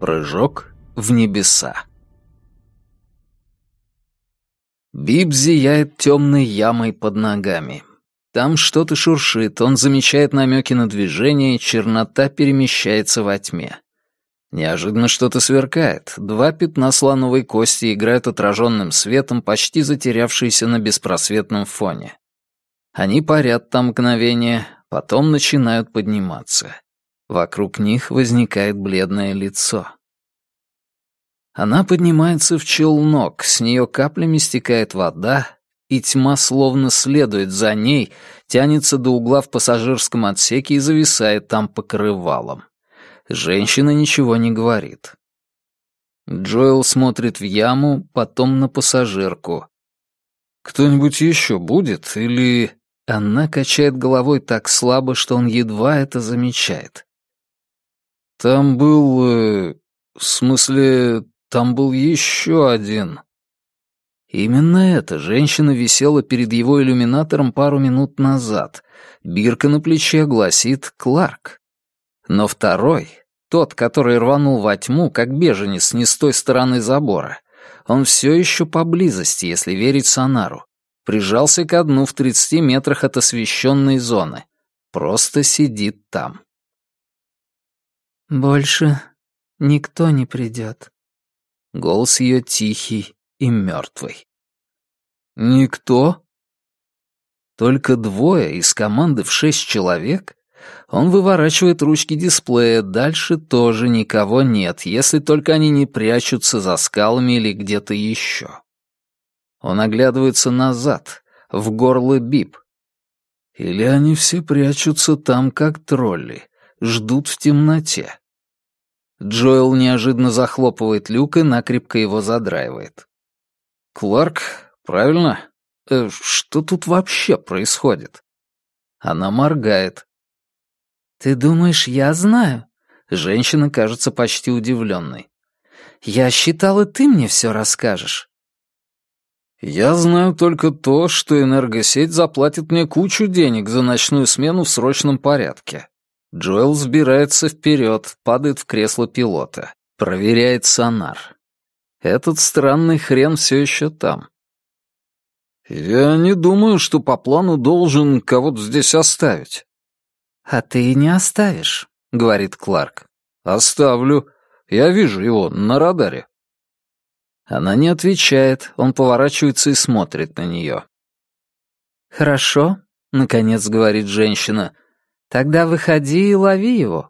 Прыжок в небеса. Биб зияет темной ямой под ногами. Там что-то шуршит, он замечает намеки на движение, чернота перемещается во тьме. Неожиданно что-то сверкает. 2 пятна слоновой кости играют отраженным светом, почти затерявшиеся на беспросветном фоне. Они парят там мгновение, потом начинают подниматься. Вокруг них возникает бледное лицо. Она поднимается в челнок, с нее каплями стекает вода, и тьма словно следует за ней, тянется до угла в пассажирском отсеке и зависает там покрывалом. Женщина ничего не говорит. Джоэл смотрит в яму, потом на пассажирку. «Кто-нибудь еще будет? Или...» Она качает головой так слабо, что он едва это замечает. «Там был... в смысле, там был еще один». Именно эта женщина висела перед его иллюминатором пару минут назад. Бирка на плече гласит «Кларк». Но второй, тот, который рванул во тьму, как беженец не с той стороны забора, он все еще поблизости, если верить сонару. Прижался ко дну в 30 метрах от освещенной зоны. Просто сидит там. «Больше никто не придет». Голос ее тихий и мертвый. «Никто?» Только 2 из команды в 6 человек? Он выворачивает ручки дисплея, дальше тоже никого нет, если только они не прячутся за скалами или где-то еще. Он оглядывается назад, в горло Биб. Или они все прячутся там, как тролли, ждут в темноте. Джоэл неожиданно захлопывает люк и накрепко его задраивает. «Кларк, правильно? Что тут вообще происходит?» Она моргает. «Ты думаешь, я знаю?» Женщина кажется почти удивленной. «Я считала, ты мне все расскажешь». «Я знаю только то, что энергосеть заплатит мне кучу денег за ночную смену в срочном порядке». Джоэл взбирается вперед, падает в кресло пилота, проверяет сонар. Этот странный хрен все еще там. «Я не думаю, что по плану должен кого-то здесь оставить». «А ты не оставишь», — говорит Кларк. «Оставлю. Я вижу его на радаре». Она не отвечает, он поворачивается и смотрит на нее. «Хорошо», — наконец говорит женщина. «Тогда выходи и лови его».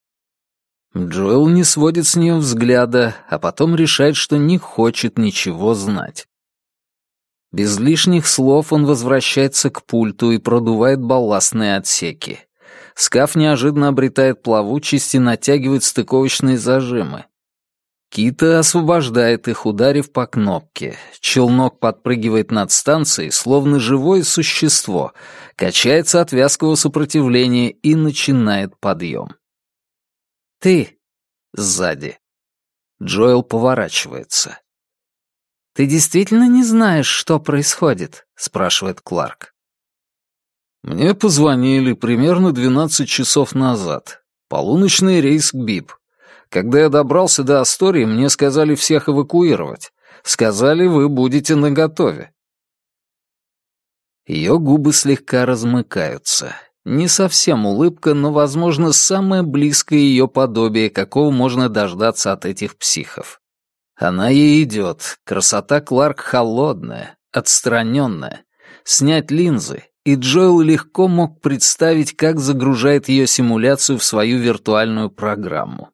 Джоэл не сводит с нее взгляда, а потом решает, что не хочет ничего знать. Без лишних слов он возвращается к пульту и продувает балластные отсеки. Скаф неожиданно обретает плавучесть и натягивает стыковочные зажимы. Кита освобождает их, ударив по кнопке. Челнок подпрыгивает над станцией, словно живое существо, качается от вязкого сопротивления и начинает подъем. «Ты!» — сзади. Джоэл поворачивается. «Ты действительно не знаешь, что происходит?» — спрашивает Кларк. Мне позвонили примерно 12 часов назад. Полуночный рейс к Биб. Когда я добрался до Астории, мне сказали всех эвакуировать. Сказали, вы будете наготове. Ее губы слегка размыкаются. Не совсем улыбка, но, возможно, самое близкое ее подобие, какого можно дождаться от этих психов. Она ей идет. Красота Кларк холодная, отстраненная. Снять линзы, и Джоэл легко мог представить, как загружает ее симуляцию в свою виртуальную программу.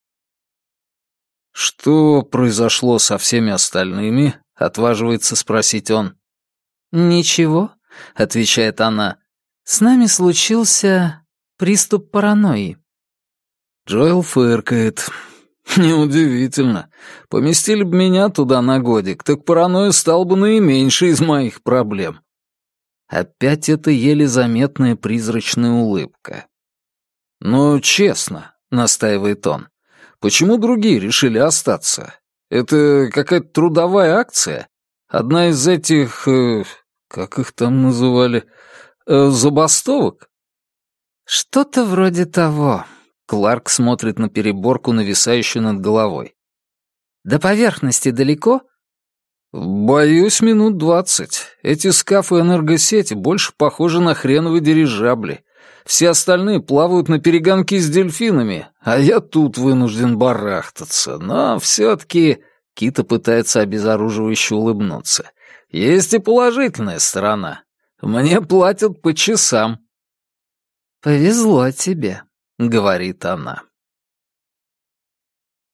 «Что произошло со всеми остальными?» — отваживается спросить он. «Ничего», — отвечает она. «С нами случился приступ паранойи». Джоэл фыркает. «Неудивительно. Поместили бы меня туда на годик, так паранойя стала бы наименьшей из моих проблем». Опять эта еле заметная призрачная улыбка. «Но честно», — настаивает он, — «почему другие решили остаться? Это какая-то трудовая акция? Одна из этих... как их там называли? Забастовок?» «Что-то вроде того». Кларк смотрит на переборку, нависающую над головой. «До поверхности далеко?» «Боюсь, минут 20. Эти скафы энергосети больше похожи на хреновые дирижабли. Все остальные плавают на перегонки с дельфинами, а я тут вынужден барахтаться. Но все-таки...» Кита пытается обезоруживающе улыбнуться. «Есть и положительная сторона. Мне платят по часам». «Повезло тебе», — говорит она.